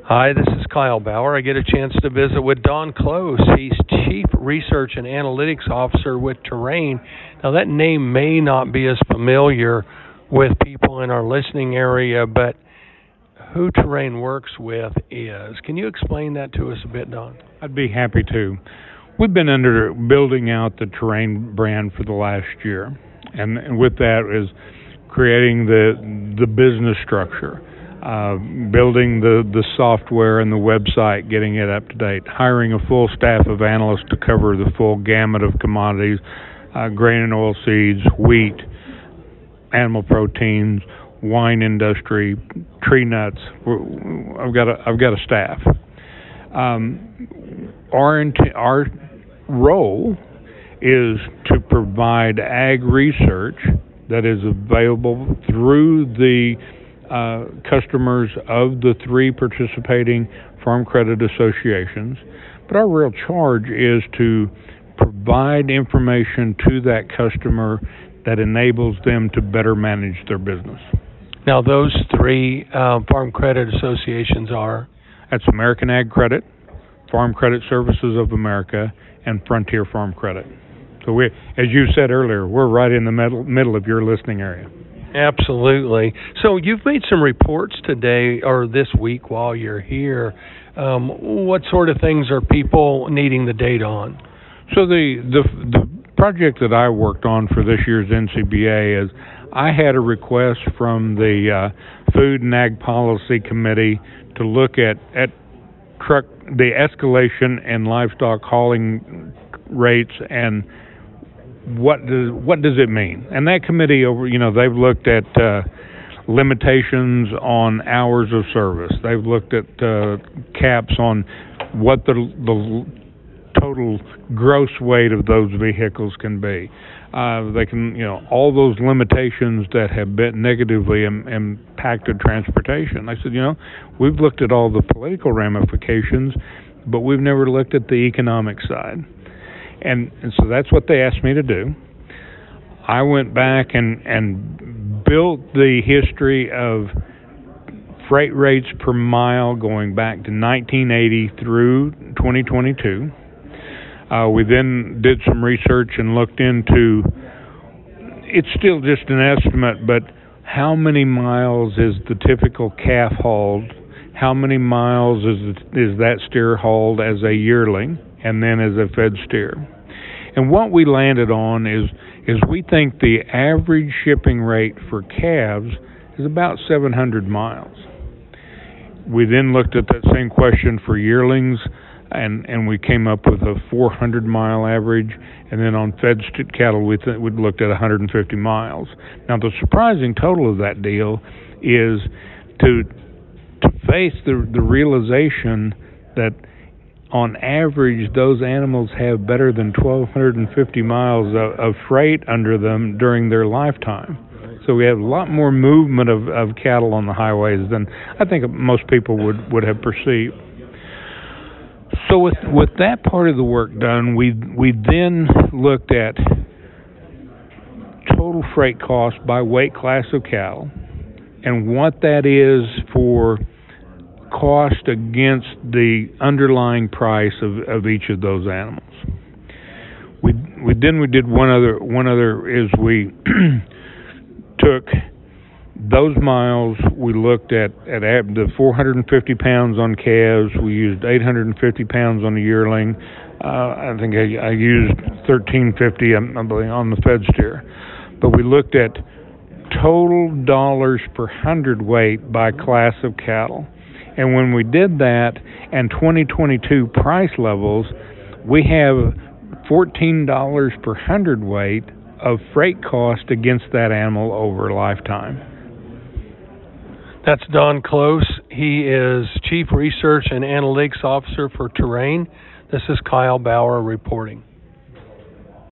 Hi, this is Kyle Bauer. I get a chance to visit with Don Close. He's Chief Research and Analytics Officer with Terrain. Now, that name may not be as familiar with people in our listening area, but who Terrain works with is. Can you explain that to us a bit, Don? I'd be happy to. We've been building out the Terrain brand for the last year, and with that is creating the business structure. Building the software and the website, getting it up to date, hiring a full staff of analysts to cover the full gamut of commodities, grain and oil seeds, wheat, animal proteins, wine industry, tree nuts. I've got a staff. Our role is to provide ag research that is available through the customers of the three participating farm credit associations. But our real charge is to provide information to that customer that enables them to better manage their business. Now, those three farm credit associations are? That's American Ag Credit, Farm Credit Services of America, and Frontier Farm Credit. So as you said earlier, we're right in the middle of your listening area. Absolutely. So you've made some reports today or this week while you're here. What sort of things are people needing the data on? So the project that I worked on for this year's NCBA is I had a request from the Food and Ag Policy Committee to look at the escalation in livestock hauling rates and what does it mean? And that committee they've looked at limitations on hours of service. They've looked at caps on what the total gross weight of those vehicles can be. They can, all those limitations that have been negatively impacted transportation. I said, we've looked at all the political ramifications, but we've never looked at the economic side. And so that's what they asked me to do. I went back and built the history of freight rates per mile going back to 1980 through 2022. We then did some research and looked into, it's still just an estimate, but how many miles is the typical calf hauled? How many miles is that steer hauled as a yearling and then as a fed steer? And what we landed on is we think the average shipping rate for calves is about 700 miles. We then looked at that same question for yearlings, and we came up with a 400-mile average, and then on fed cattle we looked at 150 miles. Now the surprising total of that deal is to face the realization that on average those animals have better than 1,250 miles of freight under them during their lifetime. So we have a lot more movement of cattle on the highways than I think most people would have perceived. So with that part of the work done, we then looked at total freight cost by weight class of cattle and what that is for cost against the underlying price of each of those animals. We did one other is we took those miles. We looked at the 450 pounds on calves. We used 850 pounds on the yearling. I think I used 1350 on the fed steer. But we looked at total dollars per hundredweight by class of cattle. And when we did that and 2022 price levels, we have $14 per hundredweight of freight cost against that animal over a lifetime. That's Don Close. He is Chief Research and Analytics Officer for Terrain. This is Kyle Bauer reporting.